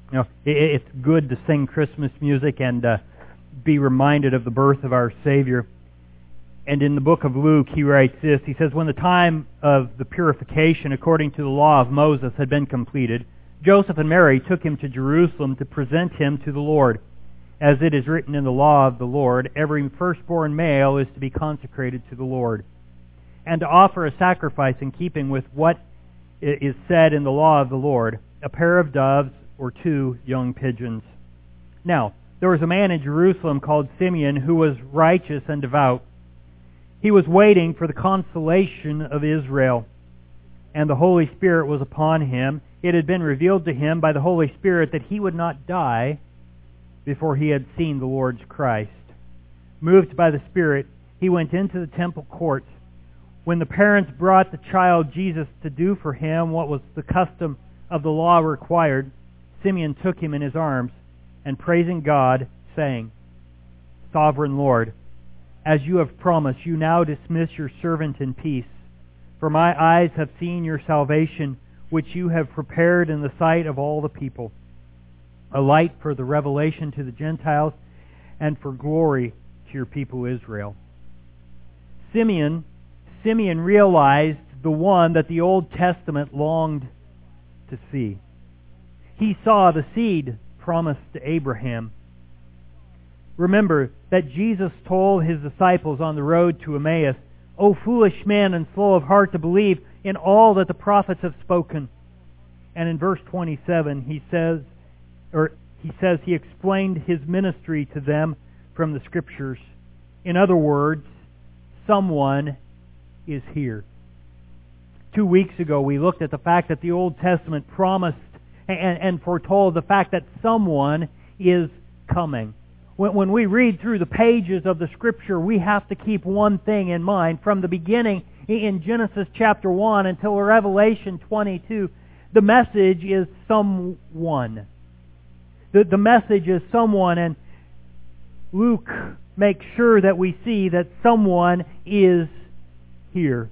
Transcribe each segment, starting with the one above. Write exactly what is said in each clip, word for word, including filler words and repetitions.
You know, it, it's good to sing Christmas music and uh, be reminded of the birth of our Savior. And in the book of Luke, he writes this. He says, when the time of the purification according to the law of Moses had been completed, Joseph and Mary took him to Jerusalem to present him to the Lord. As it is written in the law of the Lord, every firstborn male is to be consecrated to the Lord, and to offer a sacrifice in keeping with what is said in the law of the Lord, a pair of doves or two young pigeons. Now, there was a man in Jerusalem called Simeon who was righteous and devout. He was waiting for the consolation of Israel, and the Holy Spirit was upon him. It had been revealed to him by the Holy Spirit that he would not die before he had seen the Lord's Christ. Moved by the Spirit, he went into the temple courts. When the parents brought the child Jesus to do for him what was the custom of the law required, Simeon took him in his arms, and praising God, saying, Sovereign Lord, as you have promised, you now dismiss your servant in peace. For my eyes have seen your salvation, which you have prepared in the sight of all the people, a light for the revelation to the Gentiles, and for glory to your people Israel. Simeon, Simeon realized the one that the Old Testament longed to see. He saw the seed promised to Abraham. Remember that Jesus told his disciples on the road to Emmaus, O foolish men and slow of heart to believe in all that the prophets have spoken. And in verse twenty-seven he says, or he says he explained his ministry to them from the Scriptures. In other words, someone is here. Two weeks ago we looked at the fact that the Old Testament promised and, and foretold the fact that someone is coming. When, when we read through the pages of the Scripture, we have to keep one thing in mind. From the beginning in Genesis chapter one until Revelation twenty-two, the message is someone. The, the message is someone, and Luke makes sure that we see that someone is here.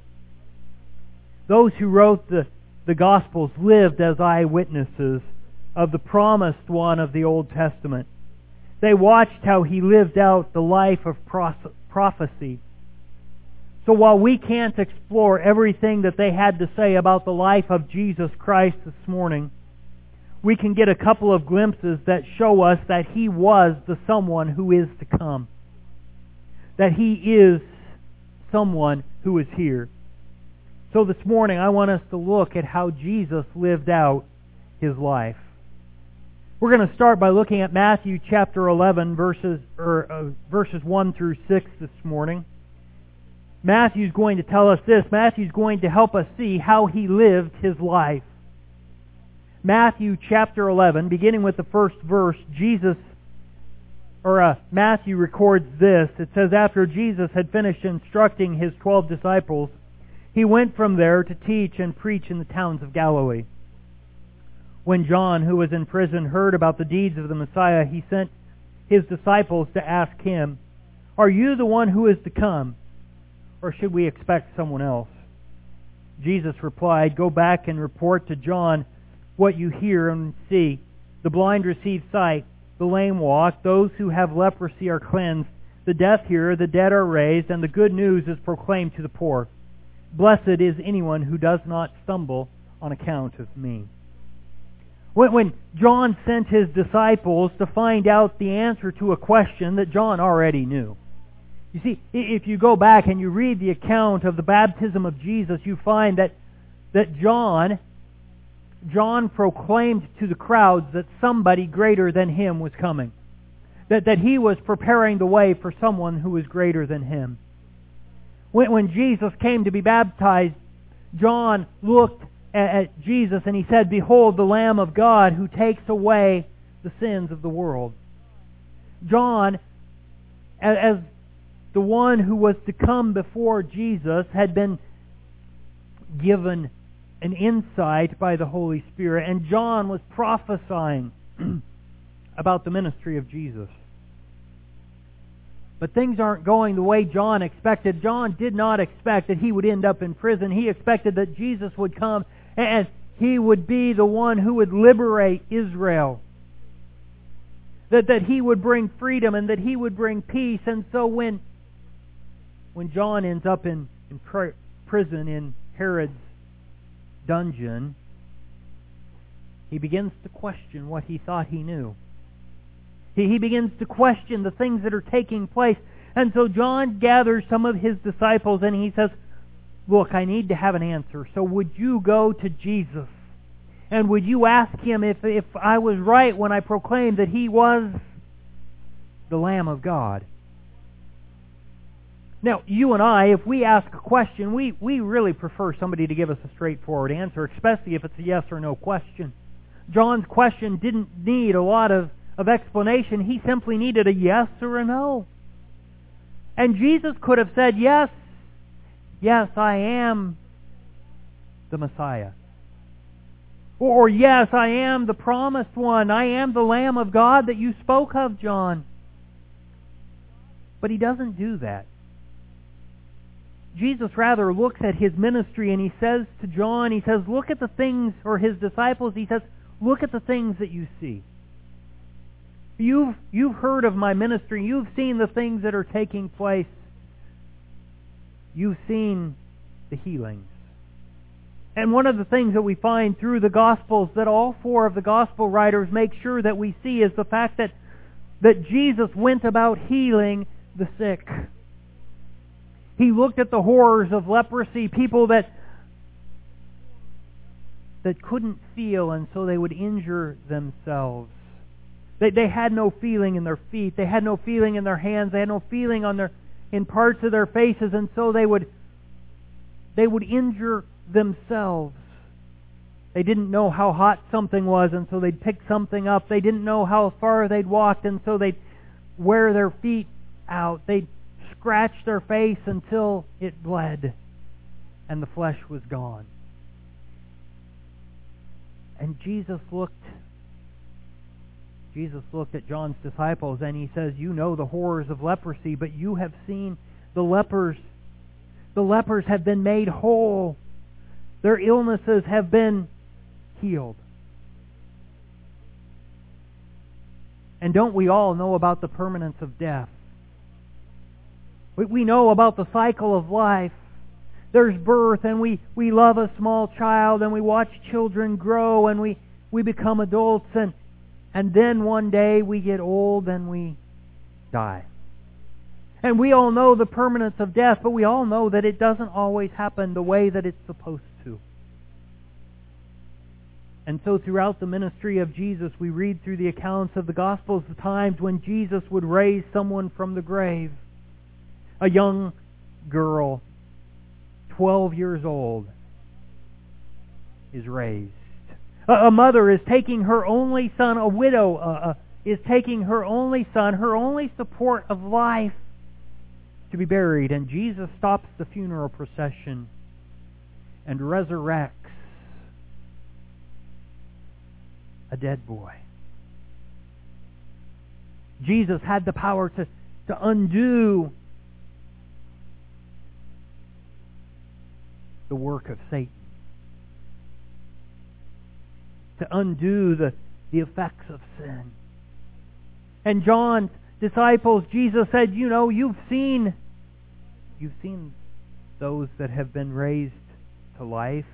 Those who wrote the, the Gospels lived as eyewitnesses of the promised one of the Old Testament. They watched how he lived out the life of prophecy. So while we can't explore everything that they had to say about the life of Jesus Christ this morning, we can get a couple of glimpses that show us that he was the someone who is to come. That he is someone who is here. So this morning I want us to look at how Jesus lived out his life. We're going to start by looking at Matthew chapter eleven, verses or uh, verses one through six this morning. Matthew's going to tell us this. Matthew's going to help us see how he lived his life. Matthew chapter eleven, beginning with the first verse, Jesus, or uh, Matthew records this. It says, after Jesus had finished instructing his twelve disciples, he went from there to teach and preach in the towns of Galilee. When John, who was in prison, heard about the deeds of the Messiah, he sent his disciples to ask him, Are you the one who is to come, or should we expect someone else? Jesus replied, Go back and report to John what you hear and see. The blind receive sight, the lame walk, those who have leprosy are cleansed, the deaf hear, the dead are raised, and the good news is proclaimed to the poor. Blessed is anyone who does not stumble on account of me. When John sent his disciples to find out the answer to a question that John already knew. You see, if you go back and you read the account of the baptism of Jesus, you find that, that John, John proclaimed to the crowds that somebody greater than him was coming. That, that he was preparing the way for someone who was greater than him. When, when Jesus came to be baptized, John looked at Jesus and he said, Behold the Lamb of God who takes away the sins of the world. John, as the one who was to come before Jesus, had been given an insight by the Holy Spirit, and John was prophesying about the ministry of Jesus. But things aren't going the way John expected. John did not expect that he would end up in prison. He expected that Jesus would come and he would be the one who would liberate Israel that, that He would bring freedom and that He would bring peace. And so when, when John ends up in, in pr- prison in Herod's dungeon, he begins to question what he thought he knew. He, he begins to question the things that are taking place. And so John gathers some of his disciples and he says, look, I need to have an answer. So would you go to Jesus? And would you ask Him if, if I was right when I proclaimed that He was the Lamb of God? Now, you and I, if we ask a question, we, we really prefer somebody to give us a straightforward answer, especially if it's a yes or no question. John's question didn't need a lot of, of explanation. He simply needed a yes or a no. And Jesus could have said, yes, yes, I am the Messiah. Or, yes, I am the promised one. I am the Lamb of God that you spoke of, John. But He doesn't do that. Jesus rather looks at His ministry and He says to John, He says, look at the things, or His disciples, He says, look at the things that you see. You've, you've heard of my ministry. You've seen the things that are taking place. You've seen the healings. And one of the things that we find through the Gospels that all four of the Gospel writers make sure that we see is the fact that, that Jesus went about healing the sick. He looked at the horrors of leprosy, people that that couldn't feel, and so they would injure themselves. They, they had no feeling in their feet. They had no feeling in their hands. They had no feeling on their in parts of their faces, and so they would they would injure themselves. They didn't know how hot something was, and so they'd pick something up. They didn't know how far they'd walked, and so they'd wear their feet out. They'd scratch their face until it bled and the flesh was gone. And Jesus looked Jesus looked at John's disciples and He says, you know the horrors of leprosy, but you have seen the lepers. The lepers have been made whole. Their illnesses have been healed. And don't we all know about the permanence of death? We, we know about the cycle of life. There's birth, and we, we love a small child, and we watch children grow, and we, we become adults, and, and then one day we get old and we die. And we all know the permanence of death, but we all know that it doesn't always happen the way that it's supposed to. And so throughout the ministry of Jesus, we read through the accounts of the Gospels the times when Jesus would raise someone from the grave. A young girl, twelve years old, is raised. A mother is taking her only son, a widow uh, uh, is taking her only son, her only support of life, to be buried. And Jesus stops the funeral procession and resurrects a dead boy. Jesus had the power to, to undo the work of Satan, to undo the, the effects of sin. And John's disciples, Jesus said, you know, you've seen you've seen those that have been raised to life.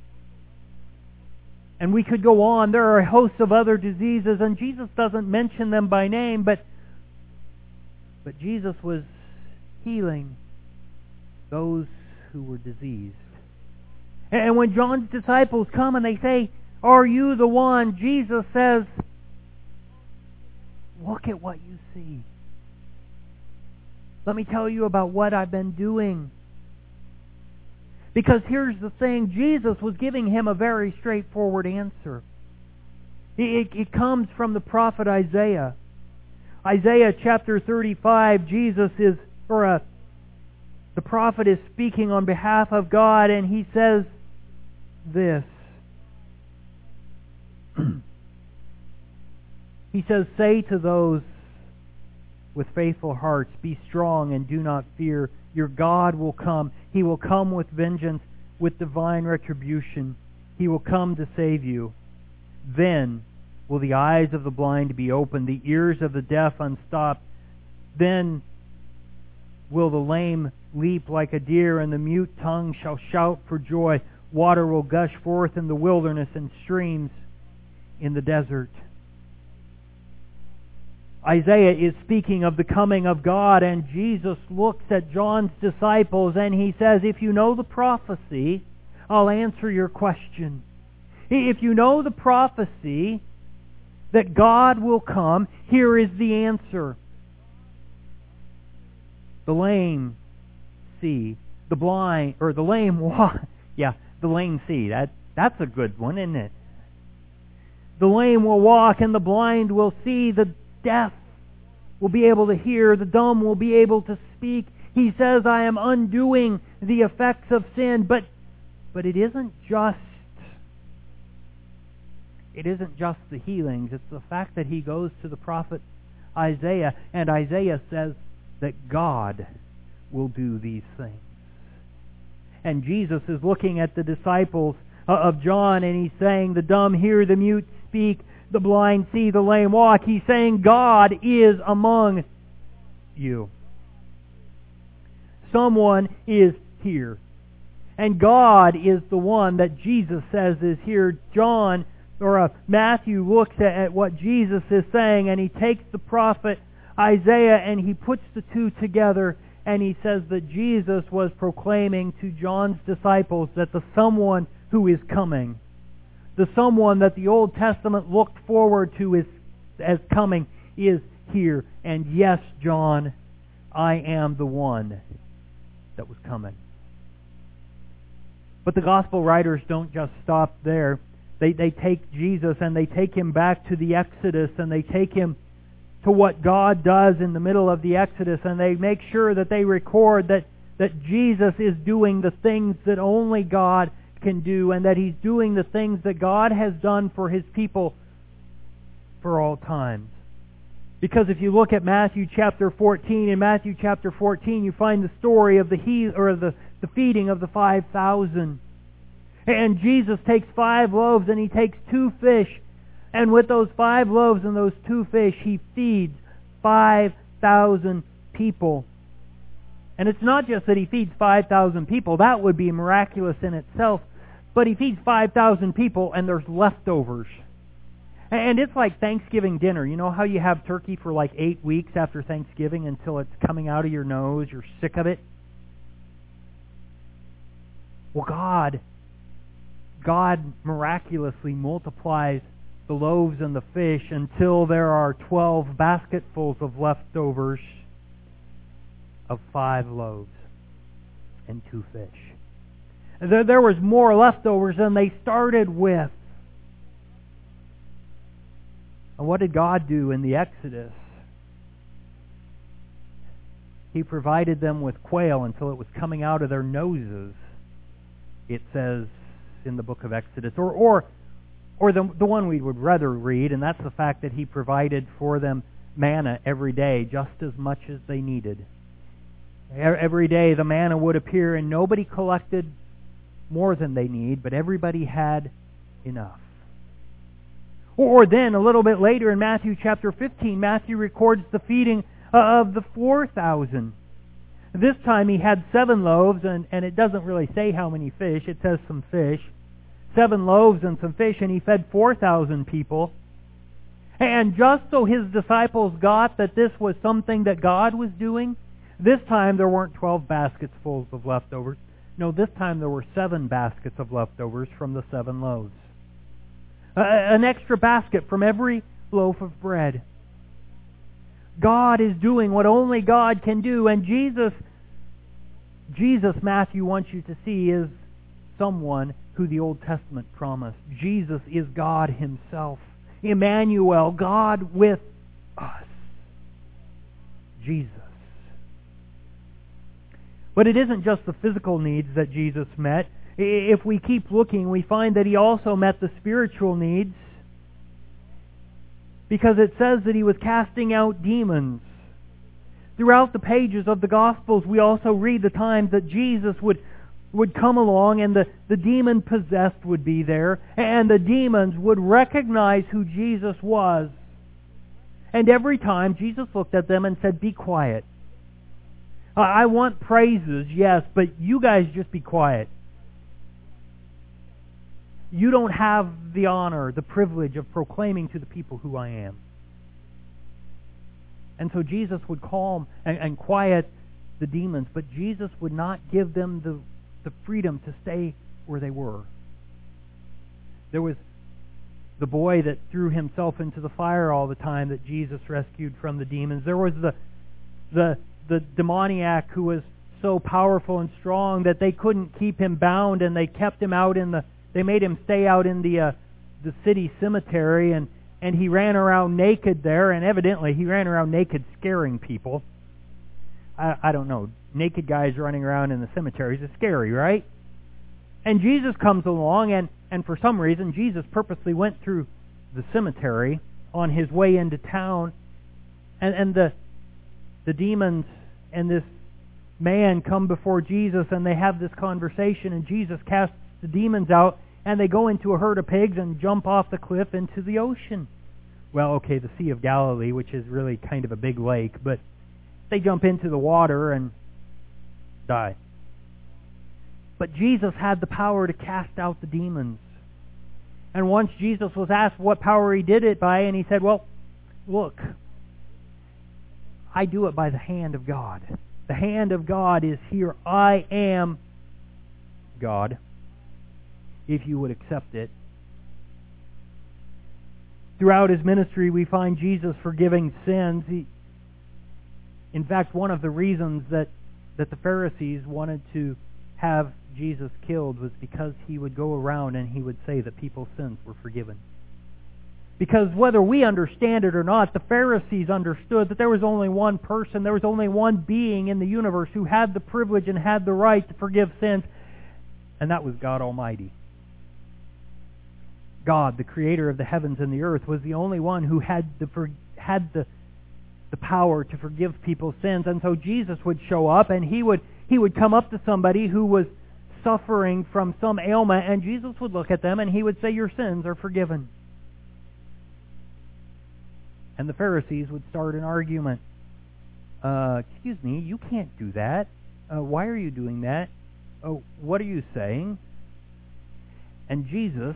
And we could go on. There are a host of other diseases, and Jesus doesn't mention them by name, but but Jesus was healing those who were diseased. And when John's disciples come and they say, are you the one? Jesus says, look at what you see. Let me tell you about what I've been doing. Because here's the thing, Jesus was giving him a very straightforward answer. It, it comes from the prophet Isaiah. Isaiah chapter thirty-five, Jesus is, or uh, the prophet is speaking on behalf of God, and he says this. He says, say to those with faithful hearts, be strong and do not fear. Your God will come. He will come with vengeance, with divine retribution. He will come to save you. Then will the eyes of the blind be opened, the ears of the deaf unstopped. Then will the lame leap like a deer, and the mute tongue shall shout for joy. Water will gush forth in the wilderness, and streams in the desert. Isaiah is speaking of the coming of God, and Jesus looks at John's disciples and he says, if you know the prophecy, I'll answer your question. If you know the prophecy that God will come, here is the answer. The lame see, the blind, or the lame walk. Yeah, the lame see. That, that's a good one, isn't it? The lame will walk and the blind will see. The deaf will be able to hear. The dumb will be able to speak. He says, I am undoing the effects of sin. But, but it isn't just It isn't just the healings. It's the fact that he goes to the prophet Isaiah, and Isaiah says that God will do these things. And Jesus is looking at the disciples of John, and he's saying, the dumb hear, the mute speak, the blind see, the lame walk. He's saying, God is among you. Someone is here. And God is the one that Jesus says is here. John Or uh, Matthew looks at, at what Jesus is saying, and he takes the prophet Isaiah and he puts the two together, and he says that Jesus was proclaiming to John's disciples that the someone who is coming, the someone that the Old Testament looked forward to is, as coming, is here. And yes, John, I am the one that was coming. But the gospel writers don't just stop there. They, they take Jesus and they take him back to the Exodus, and they take him to what God does in the middle of the Exodus, and they make sure that they record that, that Jesus is doing the things that only God can do, and that he's doing the things that God has done for his people for all times. Because if you look at Matthew chapter fourteen, in Matthew chapter fourteen you find the story of the he, or the, the feeding of the five thousand. And Jesus takes five loaves and he takes two fish. And with those five loaves and those two fish, he feeds five thousand people. And it's not just that he feeds five thousand people. That would be miraculous in itself. But he feeds five thousand people and there's leftovers. And it's like Thanksgiving dinner. You know how you have turkey for like eight weeks after Thanksgiving until it's coming out of your nose, you're sick of it? Well, God... God miraculously multiplies the loaves and the fish until there are twelve basketfuls of leftovers of five loaves and two fish. There, there was more leftovers than they started with. And what did God do in the Exodus? He provided them with quail until it was coming out of their noses, it says in the book of Exodus, or or or the the one we would rather read, and that's the fact that he provided for them manna every day, just as much as they needed. Every day the manna would appear, and nobody collected more than they need, but everybody had enough. Or then, a little bit later in Matthew chapter fifteen, Matthew records the feeding of the four thousand. This time he had seven loaves, and, and it doesn't really say how many fish. It says some fish. Seven loaves and some fish, and he fed four thousand people. And just so his disciples got that this was something that God was doing, this time there weren't twelve baskets full of leftovers. No, this time there were seven baskets of leftovers from the seven loaves. Uh, an extra basket from every loaf of bread. God is doing what only God can do, and Jesus, Jesus, Matthew wants you to see, is someone who the Old Testament promised. Jesus is God himself. Emmanuel, God with us. Jesus. But it isn't just the physical needs that Jesus met. If we keep looking, we find that he also met the spiritual needs, because it says that he was casting out demons. Throughout the pages of the Gospels, we also read the times that Jesus would would come along, and the, the demon-possessed would be there, and the demons would recognize who Jesus was. And every time, Jesus looked at them and said, "Be quiet. I want praises, yes, but you guys just be quiet. You don't have the honor, the privilege of proclaiming to the people who I am." And so Jesus would calm and, and quiet the demons, but Jesus would not give them the, the freedom to stay where they were. There was the boy that threw himself into the fire all the time that Jesus rescued from the demons. There was the the the demoniac who was so powerful and strong that they couldn't keep him bound, and they kept him out in the they made him stay out in the uh, the city cemetery, and and he ran around naked there, and evidently he ran around naked scaring people. I, I don't know. Naked guys running around in the cemeteries is scary, right? And Jesus comes along, and, and for some reason, Jesus purposely went through the cemetery on his way into town, and, and the the demons and this man come before Jesus, and they have this conversation, and Jesus casts the demons out, and they go into a herd of pigs and jump off the cliff into the ocean. Well, okay, the Sea of Galilee, which is really kind of a big lake, but they jump into the water and die. But Jesus had the power to cast out the demons. And once Jesus was asked what power he did it by, and he said, "Well, look, I do it by the hand of God. The hand of God is here. I am God, if you would accept it." Throughout his ministry, we find Jesus forgiving sins. He, in fact, one of the reasons that, that the Pharisees wanted to have Jesus killed was because he would go around and he would say that people's sins were forgiven. Because whether we understand it or not, the Pharisees understood that there was only one person, there was only one being in the universe who had the privilege and had the right to forgive sins, and that was God Almighty. God, the creator of the heavens and the earth, was the only one who had the had the the power to forgive people's sins. And so Jesus would show up, and he would he would come up to somebody who was suffering from some ailment, and Jesus would look at them and he would say, "Your sins are forgiven." And the Pharisees would start an argument. Uh, excuse me, you can't do that. Uh, why are you doing that? Oh, what are you saying? And Jesus,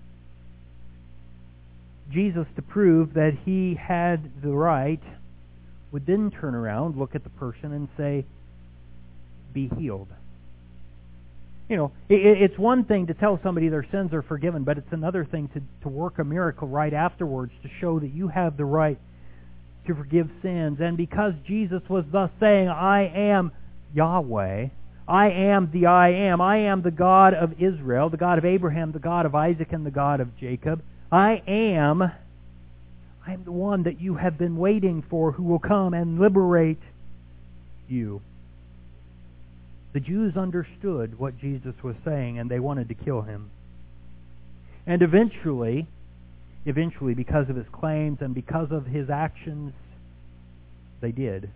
Jesus, to prove that he had the right, would then turn around, look at the person, and say, "Be healed." You know, it, it's one thing to tell somebody their sins are forgiven, but it's another thing to, to work a miracle right afterwards to show that you have the right to forgive sins. And because Jesus was thus saying, "I am Yahweh, I am the I am, I am the God of Israel, the God of Abraham, the God of Isaac, and the God of Jacob, I am, I am the one that you have been waiting for, who will come and liberate you." The Jews understood what Jesus was saying, and they wanted to kill him. And eventually, eventually, because of his claims and because of his actions, they did.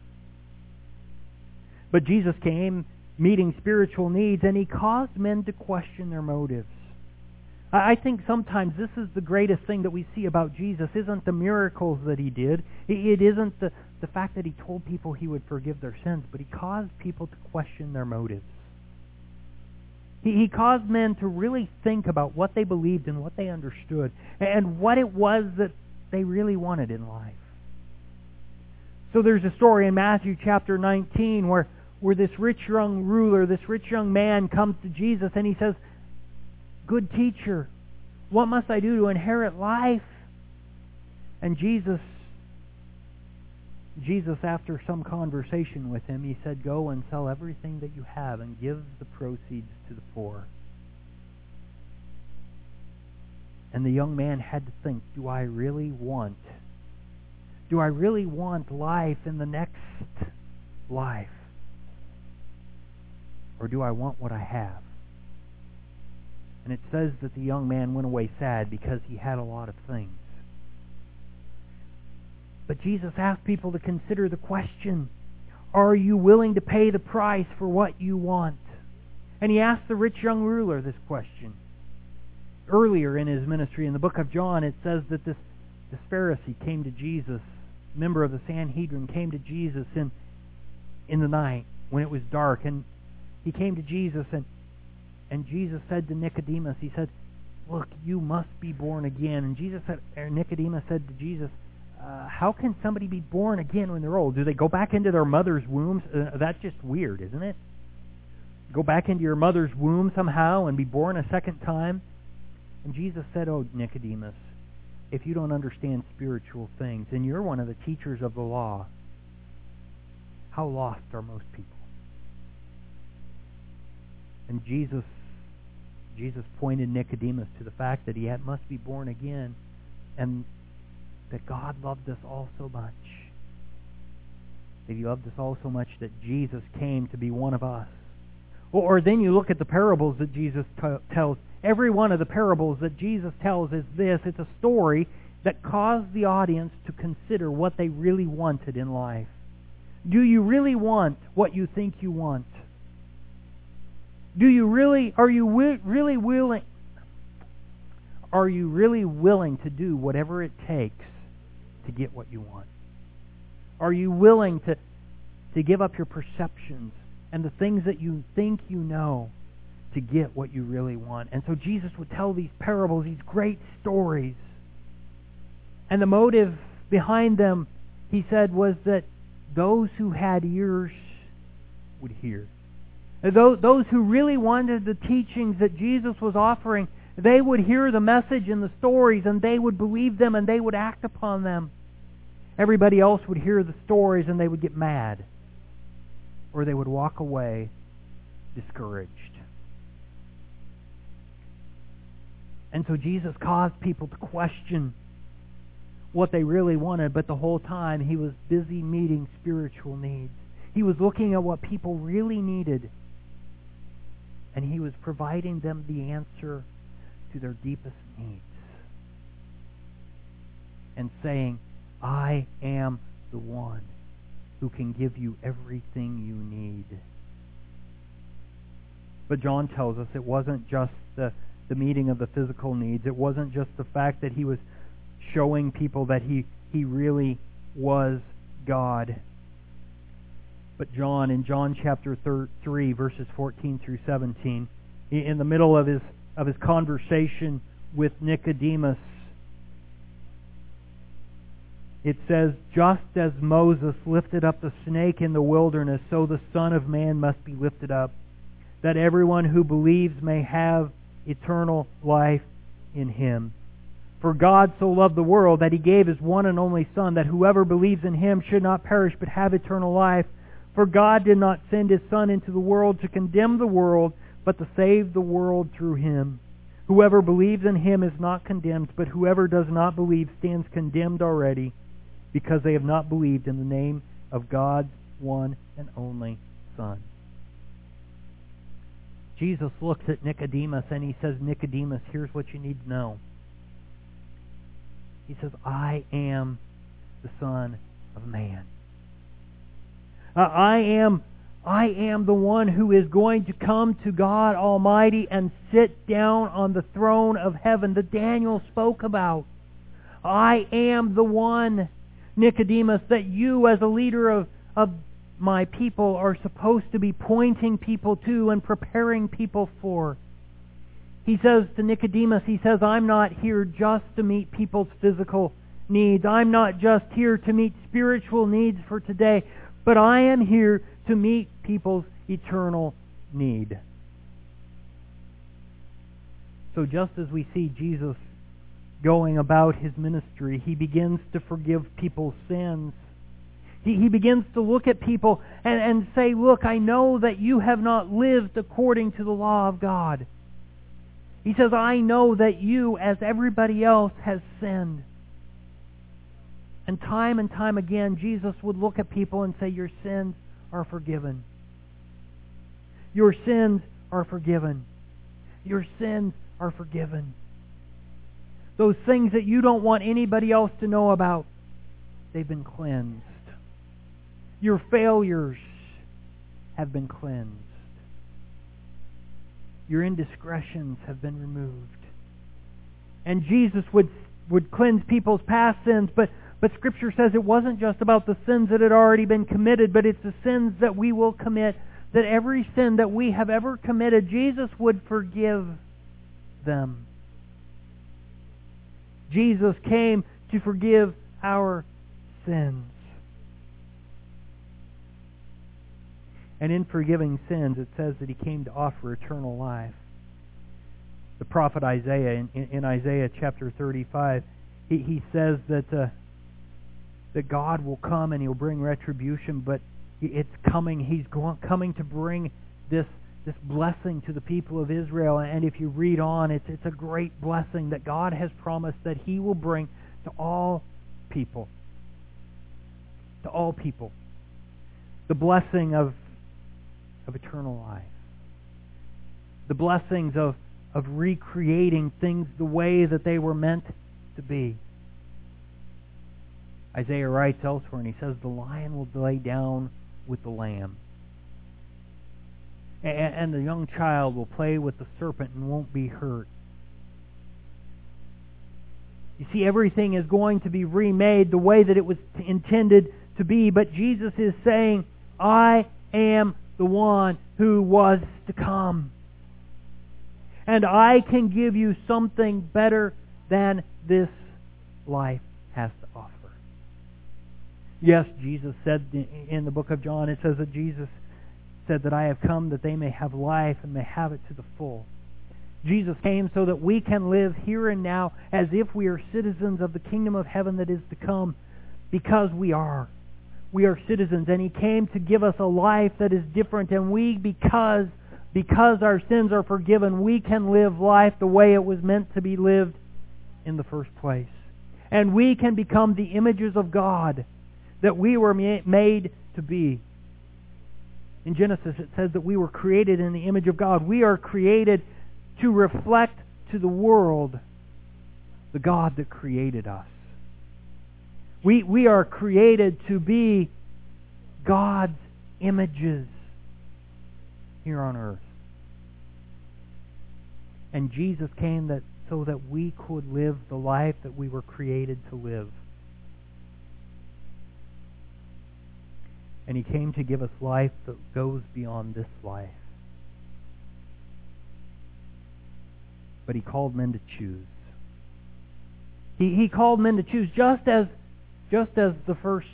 But Jesus came meeting spiritual needs, and he caused men to question their motives. I think sometimes this is the greatest thing that we see about Jesus, isn't the miracles that he did. It isn't the, the fact that he told people he would forgive their sins, but he caused people to question their motives. He, he caused men to really think about what they believed and what they understood and what it was that they really wanted in life. So there's a story in Matthew chapter nineteen where, where this rich young ruler, this rich young man comes to Jesus and he says, "Good teacher, what must I do to inherit life?" And Jesus, Jesus, after some conversation with him, he said, "Go and sell everything that you have and give the proceeds to the poor." And the young man had to think, do I really want, do I really want life in the next life? Or do I want what I have? And it says that the young man went away sad because he had a lot of things. But Jesus asked people to consider the question, are you willing to pay the price for what you want? And he asked the rich young ruler this question. Earlier in his ministry, in the book of John, it says that this, this Pharisee came to Jesus, member of the Sanhedrin, came to Jesus in, in the night when it was dark. And he came to Jesus, and, and Jesus said to Nicodemus, he said, look, you must be born again. And Jesus said, or Nicodemus said to Jesus, uh, how can somebody be born again when they're old? Do they go back into their mother's wombs? Uh, that's just weird, isn't it? Go back into your mother's womb somehow and be born a second time? And Jesus said, oh, Nicodemus, if you don't understand spiritual things, and you're one of the teachers of the law, how lost are most people? And Jesus Jesus pointed Nicodemus to the fact that he had, must be born again, and that God loved us all so much. That he loved us all so much that Jesus came to be one of us. Or, or then you look at the parables that Jesus t- tells. Every one of the parables that Jesus tells is this. It's a story that caused the audience to consider what they really wanted in life. Do you really want what you think you want? Do you really, are you wi- really willing, are you really willing to do whatever it takes to get what you want? Are you willing to, to give up your perceptions and the things that you think you know to get what you really want? And so Jesus would tell these parables, these great stories. And the motive behind them, he said, was that those who had ears would hear. Those, those who really wanted the teachings that Jesus was offering, they would hear the message and the stories, and they would believe them, and they would act upon them. Everybody else would hear the stories, and they would get mad, or they would walk away discouraged. And so Jesus caused people to question what they really wanted, but the whole time he was busy meeting spiritual needs. He was looking at what people really needed, and he was providing them the answer to their deepest needs. And saying, I am the one who can give you everything you need. But John tells us it wasn't just the, the meeting of the physical needs. It wasn't just the fact that he was showing people that he, he really was God. But John, in John chapter three, verses fourteen through seventeen, in the middle of his of his conversation with Nicodemus, it says, just as Moses lifted up the snake in the wilderness, so the Son of Man must be lifted up, that everyone who believes may have eternal life in him. For God so loved the world that he gave his one and only Son, that whoever believes in him should not perish but have eternal life. For God did not send his Son into the world to condemn the world, but to save the world through him. Whoever believes in him is not condemned, but whoever does not believe stands condemned already, because they have not believed in the name of God's one and only Son. Jesus looks at Nicodemus and he says, Nicodemus, here's what you need to know. He says, I am the Son of Man. Uh, I am I am the one who is going to come to God Almighty and sit down on the throne of heaven that Daniel spoke about. I am the one, Nicodemus, that you as a leader of, of my people are supposed to be pointing people to and preparing people for. He says to Nicodemus, he says, I'm not here just to meet people's physical needs. I'm not just here to meet spiritual needs for today, but I am here to meet people's eternal need. So just as we see Jesus going about his ministry, he begins to forgive people's sins. He, he begins to look at people and, and say, look, I know that you have not lived according to the law of God. He says, I know that you, as everybody else, has sinned. And time and time again, Jesus would look at people and say, your sins are forgiven. Your sins are forgiven. Your sins are forgiven. Those things that you don't want anybody else to know about, they've been cleansed. Your failures have been cleansed. your indiscretions have been removed. And Jesus would would cleanse people's past sins, but, but Scripture says it wasn't just about the sins that had already been committed, but it's the sins that we will commit, that every sin that we have ever committed, Jesus would forgive them. Jesus came to forgive our sins. And in forgiving sins, it says that He came to offer eternal life. The prophet Isaiah, in, in, in Isaiah chapter thirty-five, he, he says that uh, that God will come and He'll bring retribution, but it's coming. He's going, coming to bring this this blessing to the people of Israel. And if you read on, it's it's a great blessing that God has promised that He will bring to all people. To all people. The blessing of of eternal life. The blessings of, of recreating things the way that they were meant to be. Isaiah writes elsewhere, and he says, the lion will lay down with the lamb. And, and the young child will play with the serpent and won't be hurt. You see, everything is going to be remade the way that it was intended to be. But Jesus is saying, I am the one who was to come. And I can give you something better than this life has to offer. Yes, Jesus said in the book of John, it says that Jesus said that I have come that they may have life and may have it to the full. Jesus came so that we can live here and now as if we are citizens of the kingdom of heaven that is to come, because we are. We are citizens, and He came to give us a life that is different, and we, because, because our sins are forgiven, we can live life the way it was meant to be lived in the first place. And we can become the images of God that we were made to be. In Genesis it says that we were created in the image of God. We are created to reflect to the world the God that created us. We, we are created to be God's images here on earth. And Jesus came that so that we could live the life that we were created to live. And He came to give us life that goes beyond this life. But He called men to choose. He, he called men to choose just as Just as the first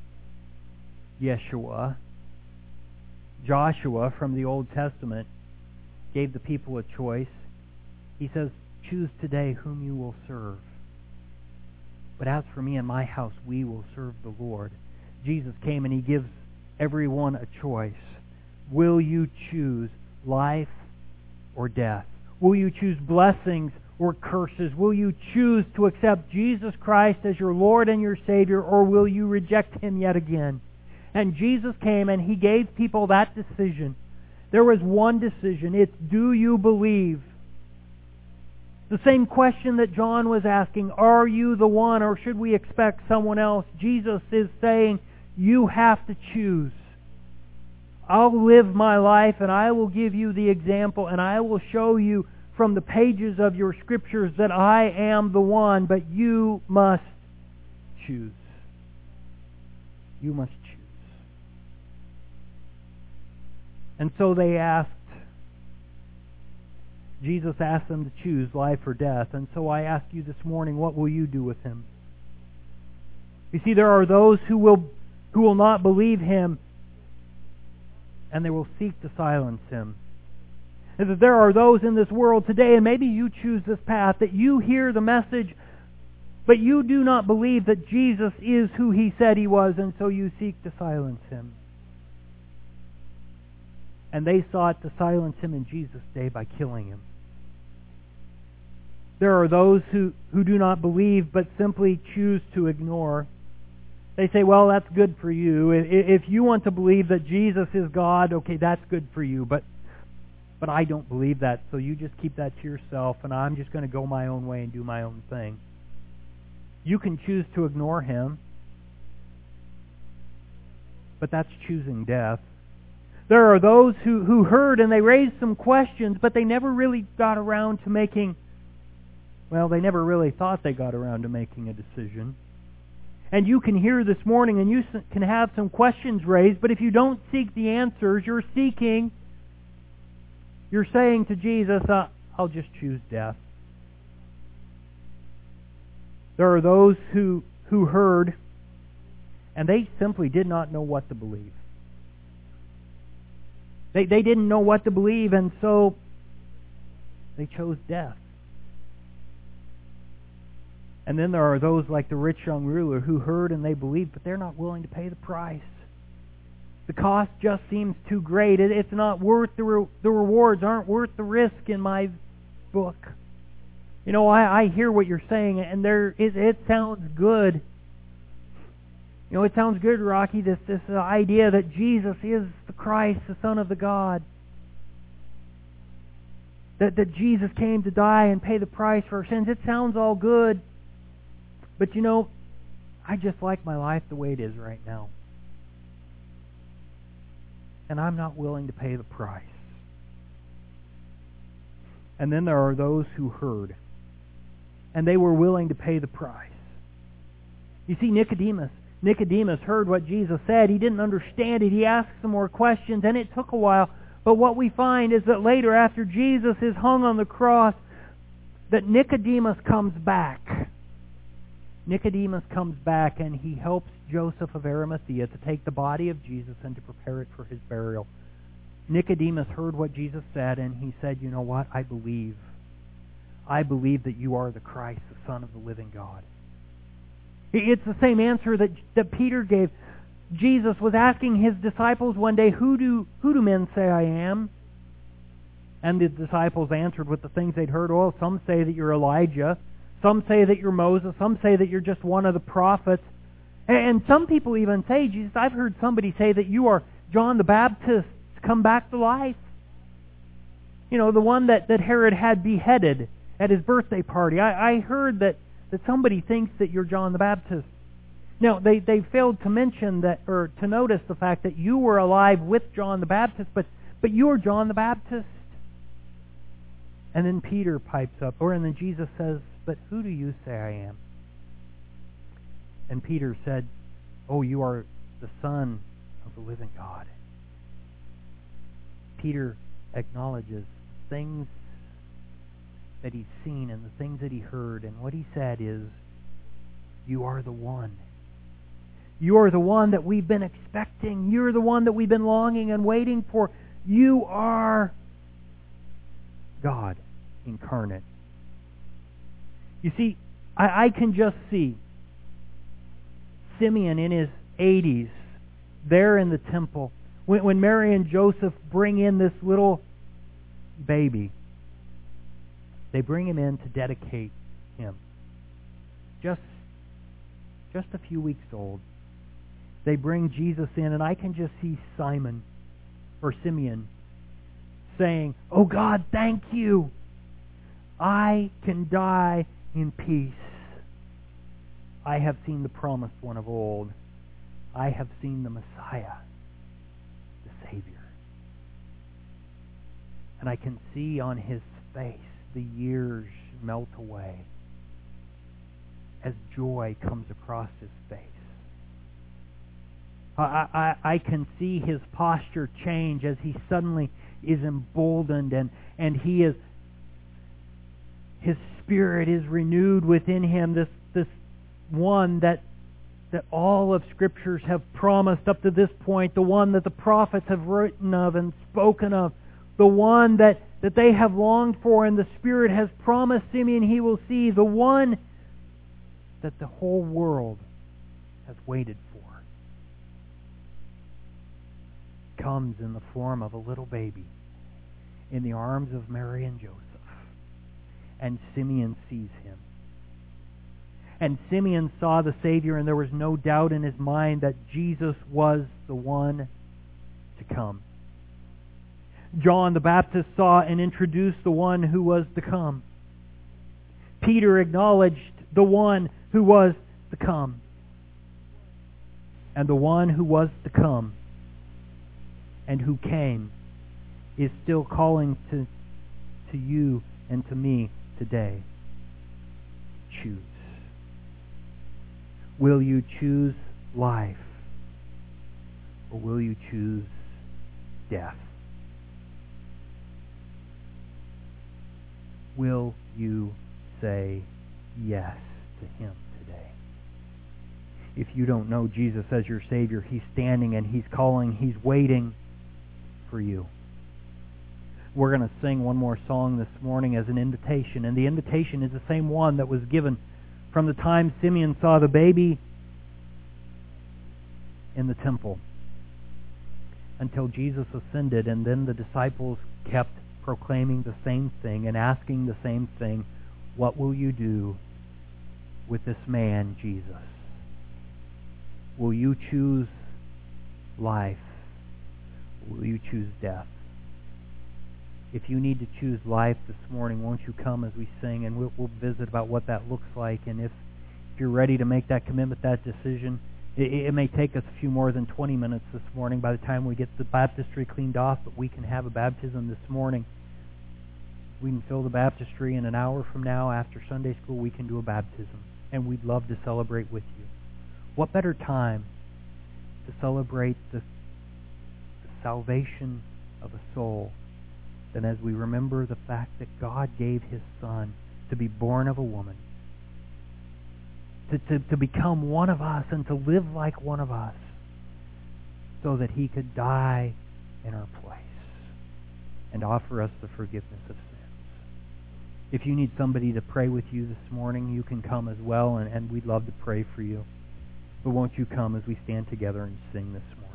Yeshua, Joshua from the Old Testament, gave the people a choice. He says, choose today whom you will serve. But as for me and my house, we will serve the Lord. Jesus came and He gives everyone a choice. Will you choose life or death? Will you choose blessings or curses? Will you choose to accept Jesus Christ as your Lord and your Savior, or will you reject Him yet again? And Jesus came and He gave people that decision. There was one decision. It's, do you believe? The same question that John was asking, are you the one, or should we expect someone else? Jesus is saying, you have to choose. I'll live my life and I will give you the example, and I will show you from the pages of your Scriptures that I am the one, but you must choose. You must choose. And so they asked, Jesus asked them to choose life or death. And so I ask you this morning, what will you do with Him? You see, there are those who will who will not believe Him, and they will seek to silence Him. And that there are those in this world today, and maybe you choose this path, that you hear the message, but you do not believe that Jesus is who He said He was, and so you seek to silence Him. And they sought to silence Him in Jesus' day by killing Him. There are those who, who do not believe, but simply choose to ignore. They say, well, that's good for you. If you want to believe that Jesus is God, okay, that's good for you, but But I don't believe that, so you just keep that to yourself, and I'm just going to go my own way and do my own thing. You can choose to ignore Him, but that's choosing death. There are those who, who heard and they raised some questions, but they never really got around to making, well, they never really thought they got around to making a decision. And you can hear this morning and you can have some questions raised, but if you don't seek the answers, you're seeking, you're saying to Jesus, uh, I'll just choose death. There are those who, who heard and they simply did not know what to believe. They, they didn't know what to believe, and so they chose death. And then there are those like the rich young ruler who heard and they believed, but they're not willing to pay the price. The cost just seems too great. It, it's not worth the re, the rewards aren't worth the risk in my book. You know, I, I hear what you're saying, and there it, it sounds good. You know, it sounds good, Rocky, this, this idea that Jesus is the Christ, the Son of the God. That, that Jesus came to die and pay the price for our sins. It sounds all good. But you know, I just like my life the way it is right now. And I'm not willing to pay the price. And then there are those who heard. And they were willing to pay the price. You see, Nicodemus, Nicodemus heard what Jesus said. He didn't understand it. He asked some more questions, and it took a while. But what we find is that later, after Jesus is hung on the cross, that Nicodemus comes back. Nicodemus comes back, and he helps Joseph of Arimathea to take the body of Jesus and to prepare it for his burial. Nicodemus heard what Jesus said, and he said, you know what? I believe. I believe that you are the Christ, the Son of the living God. It's the same answer that, that Peter gave. Jesus was asking his disciples one day, who do, who do men say I am? And the disciples answered with the things they'd heard. Oh, some say that you're Elijah. Some say that you're Moses. Some say that you're just one of the prophets. And some people even say, Jesus, I've heard somebody say that you are John the Baptist come back to life. You know, the one that, that Herod had beheaded at his birthday party. I, I heard that that somebody thinks that you're John the Baptist. Now, they, they failed to mention that, or to notice the fact that you were alive with John the Baptist, but, but you're John the Baptist. And then Peter pipes up, or and then Jesus says, but who do you say I am? And Peter said, oh, you are the Son of the living God. Peter acknowledges things that he's seen and the things that he heard, and what he said is, you are the one. You are the one that we've been expecting. You're the one that we've been longing and waiting for. You are God incarnate. You see, I, I can just see Simeon in his eighties there in the temple when, when Mary and Joseph bring in this little baby. They bring him in to dedicate him. Just, just a few weeks old. They bring Jesus in, and I can just see Simon, or Simeon, saying, oh God, thank you. I can die in peace. I have seen the promised one of old. I have seen the Messiah, the Savior. And I can see on his face the years melt away as joy comes across his face. I, I, I can see his posture change as he suddenly is emboldened, and, and he is his spirit is renewed within him, this this one that that all of Scriptures have promised up to this point, the one that the prophets have written of and spoken of, the one that, that they have longed for, and the Spirit has promised Simeon he will see, the one that the whole world has waited for, comes in the form of a little baby in the arms of Mary and Joseph. And Simeon sees him. And Simeon saw the Savior, and there was no doubt in his mind that Jesus was the one to come. John the Baptist saw and introduced the one who was to come. Peter acknowledged the one who was to come. And the one who was to come and who came is still calling to, to you and to me today. Choose. Will you choose life, or will you choose death? Will you say yes to Him today? If you don't know Jesus as your Savior, He's standing and He's calling, He's waiting for you. We're going to sing one more song this morning as an invitation, and the invitation is the same one that was given from the time Simeon saw the baby in the temple until Jesus ascended, and then the disciples kept proclaiming the same thing and asking the same thing. What will you do with this man, Jesus? Will you choose life? Will you choose death? If you need to choose life this morning, won't you come as we sing, and we'll, we'll visit about what that looks like. And if, if you're ready to make that commitment, that decision, it, it may take us a few more than twenty minutes this morning by the time we get the baptistry cleaned off, but we can have a baptism this morning. We can fill the baptistry, in an hour from now after Sunday school we can do a baptism, and we'd love to celebrate with you. What better time to celebrate the, the salvation of a soul than as we remember the fact that God gave His Son to be born of a woman, to, to, to become one of us and to live like one of us, so that He could die in our place and offer us the forgiveness of sins. If you need somebody to pray with you this morning, you can come as well, and, and we'd love to pray for you. But won't you come as we stand together and sing this morning?